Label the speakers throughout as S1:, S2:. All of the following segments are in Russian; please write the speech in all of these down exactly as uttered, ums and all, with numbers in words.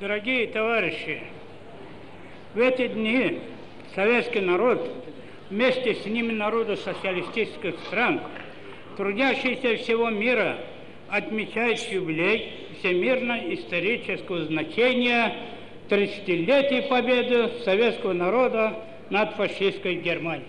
S1: Дорогие товарищи, в эти дни советский народ, вместе с ними народы социалистических стран, трудящиеся всего мира, отмечает юбилей всемирно-исторического значения тридцатилетия победы советского народа над фашистской Германией.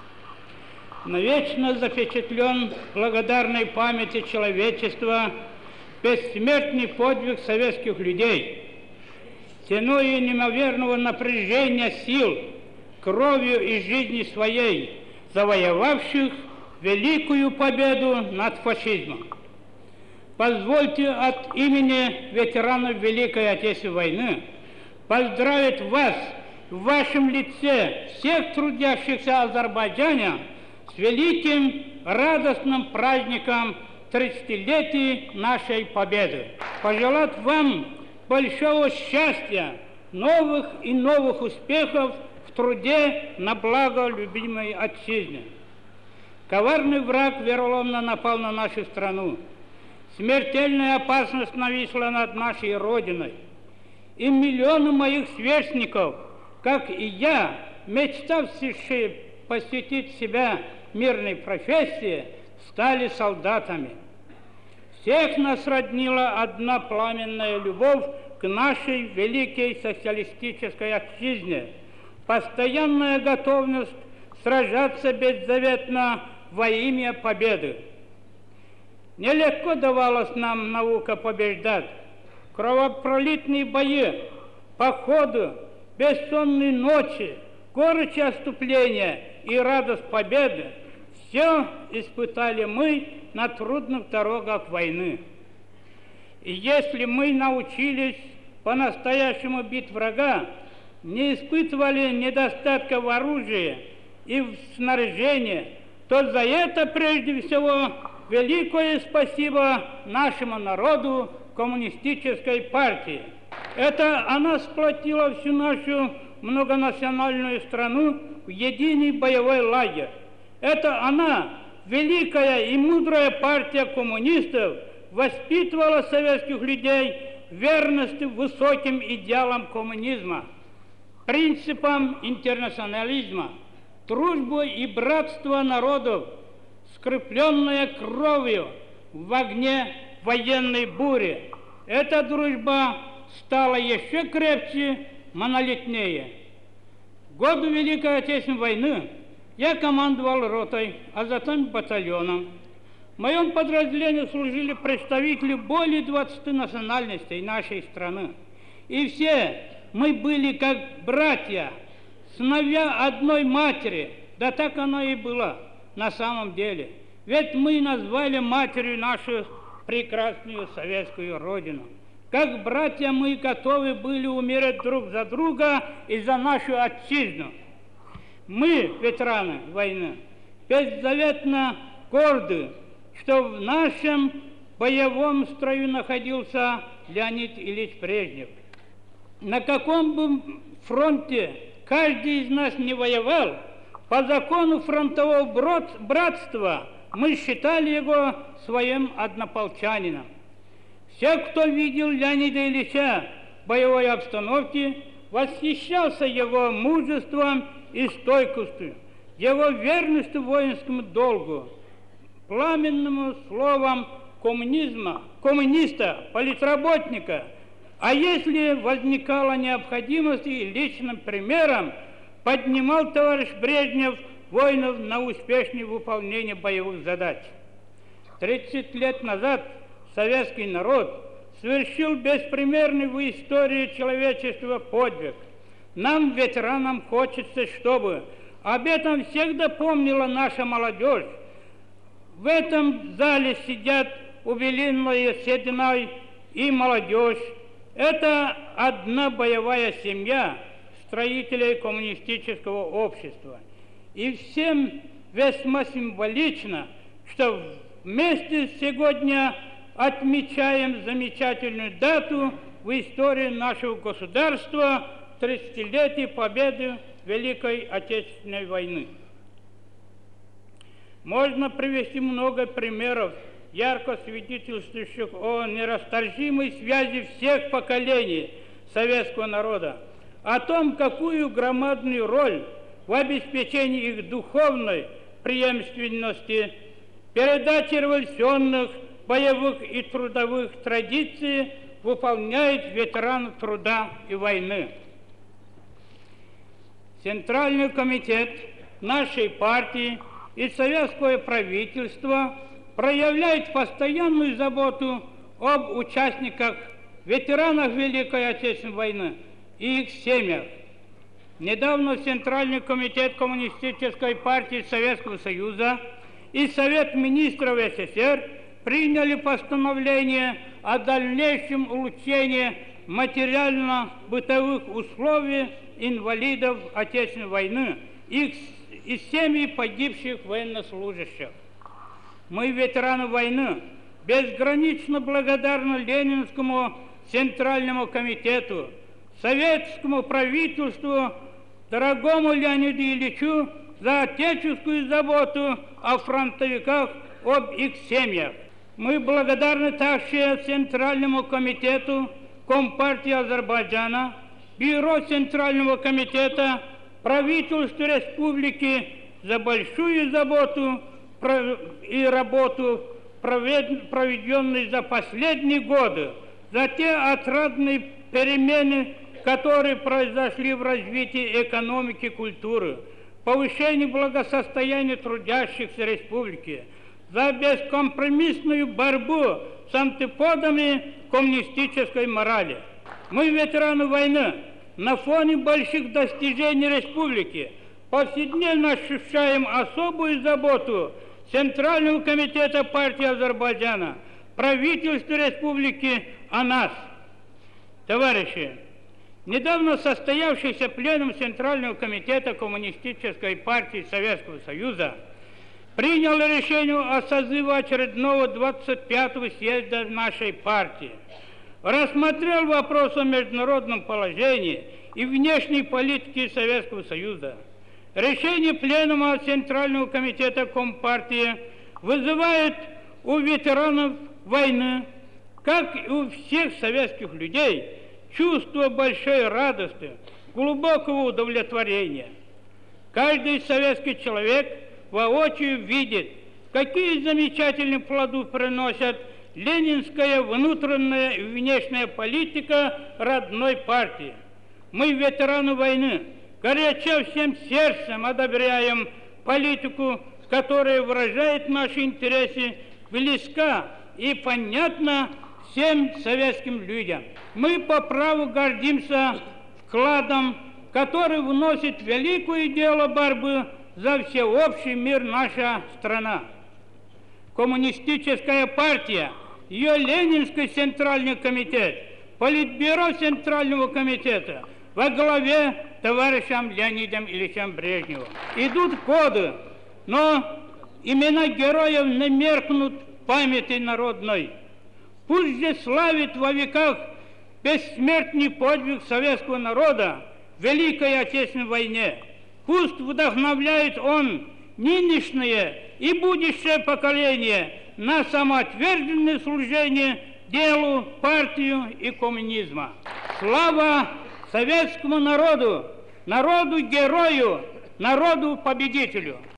S1: Навечно запечатлен в благодарной памяти человечества бессмертный подвиг советских людей, ценой неимоверного напряжения сил, кровью и жизнью своей, завоевавших великую победу над фашизмом. Позвольте от имени ветеранов Великой Отечественной войны поздравить вас в вашем лице, всех трудящихся Азербайджана, с великим радостным праздником тридцатилетия нашей победы. Пожелать вам большого счастья, новых и новых успехов в труде на благо любимой отчизны. Коварный враг вероломно напал на нашу страну. Смертельная опасность нависла над нашей Родиной. И миллионы моих сверстников, как и я, мечтавшие посвятить себя мирной профессии, стали солдатами. Всех нас роднила одна пламенная любовь к нашей великой социалистической отчизне, постоянная готовность сражаться беззаветно во имя победы. Нелегко давалась нам наука побеждать. Кровопролитные бои, походы, бессонные ночи, горечь отступления и радость победы – все испытали мы на трудных дорогах войны. И если мы научились по-настоящему бить врага, не испытывали недостатка в оружии и в снаряжении, то за это прежде всего великое спасибо нашему народу, коммунистической партии. Это она сплотила всю нашу многонациональную страну в единый боевой лагерь. Это она, великая и мудрая партия коммунистов, воспитывала советских людей в верности высоким идеалам коммунизма, принципам интернационализма, дружбу и братство народов, скрепленное кровью в огне военной бури. Эта дружба стала еще крепче, монолитнее. В годы Великой Отечественной войны я командовал ротой, а затем батальоном. В моем подразделении служили представители более двадцати национальностей нашей страны. И все мы были как братья, сыновья одной матери. Да так оно и было на самом деле. Ведь мы назвали матерью нашу прекрасную советскую родину. Как братья мы готовы были умереть друг за друга и за нашу отчизну. Мы, ветераны войны, беззаветно горды, что в нашем боевом строю находился Леонид Ильич Брежнев. На каком бы фронте каждый из нас не воевал, по закону фронтового братства мы считали его своим однополчанином. Все, кто видел Леонида Ильича в боевой обстановке, восхищался его мужеством и стойкостью, его верностью воинскому долгу, пламенным словом коммунизма, коммуниста, политработника. А если возникала необходимость и личным примером, поднимал товарищ Брежнев воинов на успешное выполнение боевых задач. тридцать лет назад советский народ совершил беспримерный в истории человечества подвиг. Нам, ветеранам, хочется, чтобы об этом всегда помнила наша молодежь. В этом зале сидят убеленные сединой и молодежь. Это одна боевая семья строителей коммунистического общества. И всем весьма символично, что вместе сегодня отмечаем замечательную дату в истории нашего государства – тридцатилетие победы Великой Отечественной войны. Можно привести много примеров, ярко свидетельствующих о нерасторжимой связи всех поколений советского народа, о том, какую громадную роль в обеспечении их духовной преемственности, передаче революционных, боевых и трудовых традиций выполняет ветеран труда и войны. Центральный комитет нашей партии и советское правительство проявляет постоянную заботу об участниках, ветеранах Великой Отечественной войны и их семьях. Недавно Центральный комитет Коммунистической партии Советского Союза и Совет министров СССР приняли постановление о дальнейшем улучшении материально-бытовых условий инвалидов Отечественной войны их и семьи погибших военнослужащих. Мы, ветераны войны, безгранично благодарны Ленинскому Центральному комитету, советскому правительству, дорогому Леониду Ильичу за отеческую заботу о фронтовиках, об их семьях. Мы благодарны также Центральному комитету Компартии Азербайджана, Бюро Центрального комитета, правительству республики за большую заботу и работу, проведенную за последние годы, за те отрадные перемены, которые произошли в развитии экономики и культуры, повышении благосостояния трудящихся республики, за бескомпромиссную борьбу с антиподами коммунистической морали. Мы, ветераны войны, на фоне больших достижений республики повседневно ощущаем особую заботу Центрального комитета партии Азербайджана, правительства республики о нас. Товарищи, недавно состоявшийся пленум Центрального комитета Коммунистической партии Советского Союза принял решение о созыве очередного двадцать пятого съезда нашей партии. Рассмотрел вопрос о международном положении и внешней политике Советского Союза. Решение пленума Центрального комитета Компартии вызывает у ветеранов войны, как и у всех советских людей, чувство большой радости, глубокого удовлетворения. Каждый советский человек воочию видит, какие замечательные плоды приносят ленинская внутренняя и внешняя политика родной партии. Мы, ветераны войны, горячо всем сердцем одобряем политику, которая выражает наши интересы, близка и понятна всем советским людям. Мы по праву гордимся вкладом, который вносит великое дело борьбы за всеобщий мир наша страна. Коммунистическая партия, ее Ленинский Центральный комитет, Политбюро Центрального комитета во главе товарищем Леонидом Ильичем Брежневым. Идут годы, но имена героев не меркнут в памяти народной. Пусть же славит во веках бессмертный подвиг советского народа в Великой Отечественной войне. Пусть вдохновляет он нынешнее и будущее поколение на самоотверженное служение делу, партию и коммунизма. Слава советскому народу, народу-герою, народу-победителю!